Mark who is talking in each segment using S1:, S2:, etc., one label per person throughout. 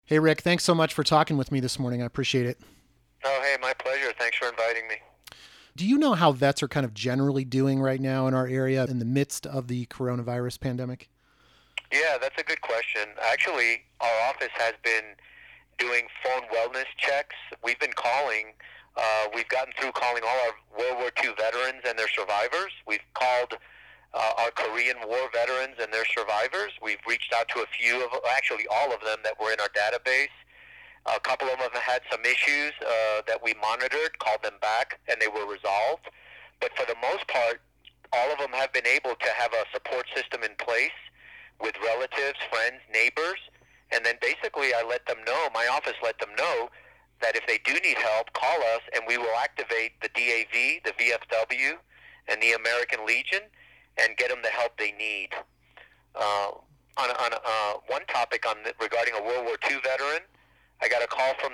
S1: Hey, Rick, thanks so much for talking with me this morning. I appreciate it.
S2: Oh, hey, my pleasure. Thanks for inviting me.
S1: Do you know how vets are kind of generally doing right now in our area in the midst of the coronavirus pandemic?
S2: Yeah, that's a good question. Actually, our office has been doing phone wellness checks. We've been calling. We've gotten through calling all our World War II veterans and their survivors. We've called our Korean War veterans and their survivors. We've reached out to a few of, actually all of them that were in our database. A couple of them have had some issues that we monitored, called them back, and they were resolved. But for the most part, all of them have been able to have a support system in place with relatives, friends, neighbors. And then basically I let them know, my office let them know, that if they do need help, call us and we will activate the DAV, the VFW, and the American Legion and get them the help they need. On one topic regarding a World War II veteran, I got a call from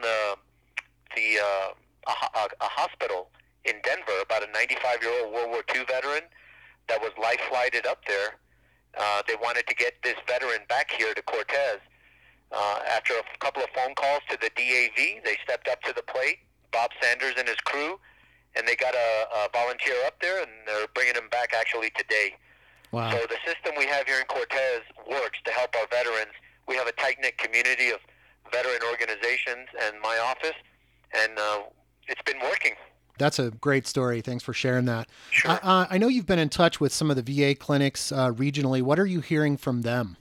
S2: a hospital in Denver about a 95-year-old World War II veteran that was life flighted up there. They wanted to get this veteran back here to Cortez. After a couple of phone calls to the DAV, they stepped up to the plate, Bob Sanders and his crew, and they got a volunteer up there, and they're bringing him back actually today. So
S1: Wow.
S2: the system we have here in Cortez works to help our veterans. We have a tight-knit community of veteran organizations and my office, and it's been working.
S1: That's a great story. Thanks for sharing that.
S2: Sure.
S1: I know you've been in touch with some of the VA clinics regionally. What are you hearing from them?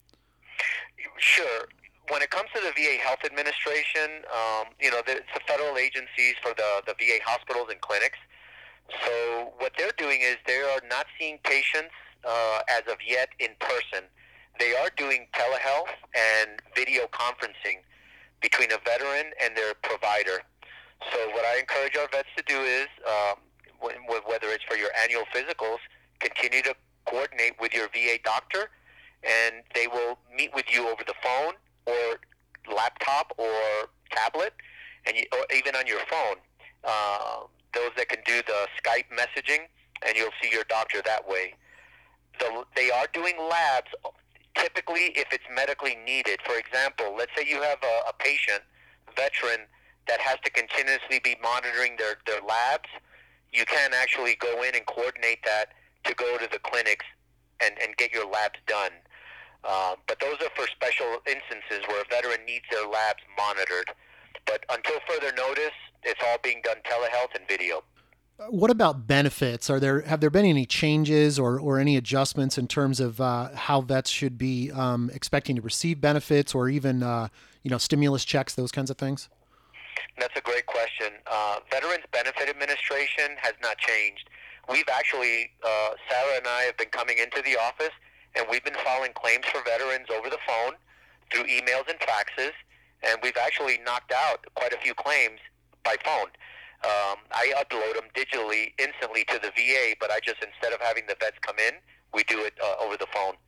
S2: Sure. When it comes to the VA Health Administration, it's the federal agencies for the VA hospitals and clinics. So what they're doing is they are not seeing patients as of yet in person. They are doing telehealth and video conferencing between a veteran and their provider. So what I encourage our vets to do is, whether it's for your annual physicals, continue to coordinate with your VA doctor, and they will meet with you over the phone or laptop or tablet, or even on your phone. Those that can do the Skype messaging, and you'll see your doctor that way. They are doing labs, typically if it's medically needed. For example, let's say you have a patient, veteran, that has to continuously be monitoring their labs. You can actually go in and coordinate that to go to the clinics and get your labs done. But those are for special instances where a veteran needs their labs monitored. But until further notice, it's all being done telehealth and video.
S1: What about benefits? Have there been any changes or any adjustments in terms of how vets should be expecting to receive benefits or even stimulus checks, those kinds of things?
S2: That's a great question. Veterans Benefit Administration has not changed. We've actually, Sarah and I have been coming into the office, and we've been filing claims for veterans over the phone through emails and faxes, and we've actually knocked out quite a few claims by phone. I upload them digitally instantly to the VA, but instead of having the vets come in, we do it over the phone.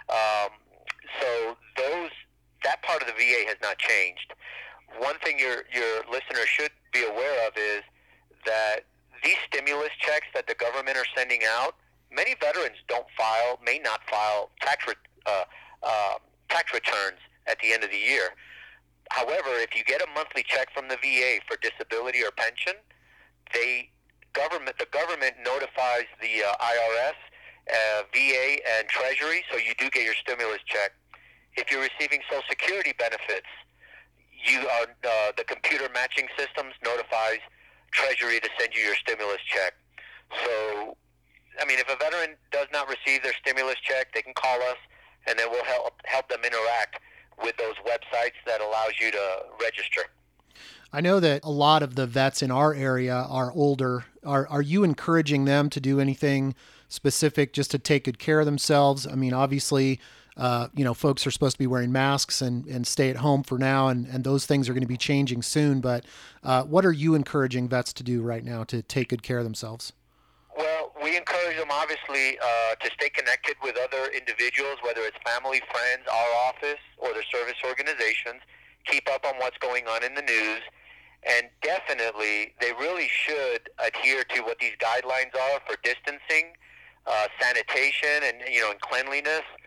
S2: So that part of the VA has not changed. One thing your listeners should be aware of is that these stimulus checks that the government are sending out, many veterans may not file tax returns at the end of the year. However, if you get a monthly check from the VA for disability or pension, the government notifies the IRS, VA, and Treasury, so you do get your stimulus check. If you're receiving Social Security benefits, the computer matching systems notifies Treasury to send you your stimulus check. So, if a veteran does not receive their stimulus check, they can call us, and then we'll help them interact with those websites that allows you to register.
S1: I know that a lot of the vets in our area are older. Are you encouraging them to do anything specific just to take good care of themselves? Obviously, folks are supposed to be wearing masks and stay at home for now, and those things are going to be changing soon. But what are you encouraging vets to do right now to take good care of themselves?
S2: Well, we encourage them, obviously, to stay connected with other individuals, whether it's family, friends, our office, or the service organizations. Keep up on what's going on in the news. And definitely, they really should adhere to what these guidelines are for distancing, sanitation, and cleanliness.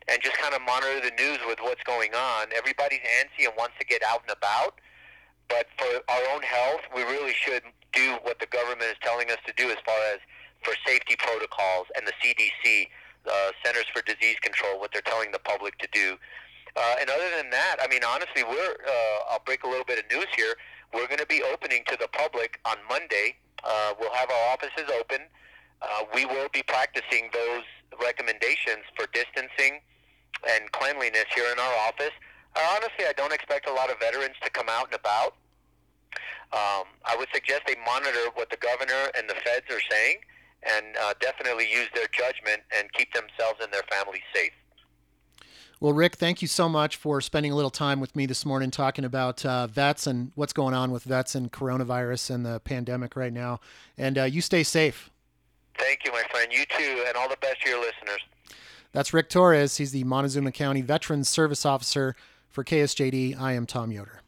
S2: and just kind of monitor the news with what's going on. Everybody's antsy and wants to get out and about, but for our own health, we really should do what the government is telling us to do as far as for safety protocols and the CDC, the Centers for Disease Control, what they're telling the public to do. And other than that, I mean, honestly, I'll break a little bit of news here. We're going to be opening to the public on Monday. We'll have our offices open. We will be practicing those recommendations for distancing and cleanliness here in our office. Honestly, I don't expect a lot of veterans to come out and about. I would suggest they monitor what the governor and the feds are saying and definitely use their judgment and keep themselves and their families safe.
S1: Well, Rick, thank you so much for spending a little time with me this morning talking about vets and what's going on with vets and coronavirus and the pandemic right now. And you stay safe.
S2: Thank you, my friend. You too, and all the best to your listeners.
S1: That's Rick Torres. He's the Montezuma County Veterans Service Officer for KSJD. I am Tom Yoder.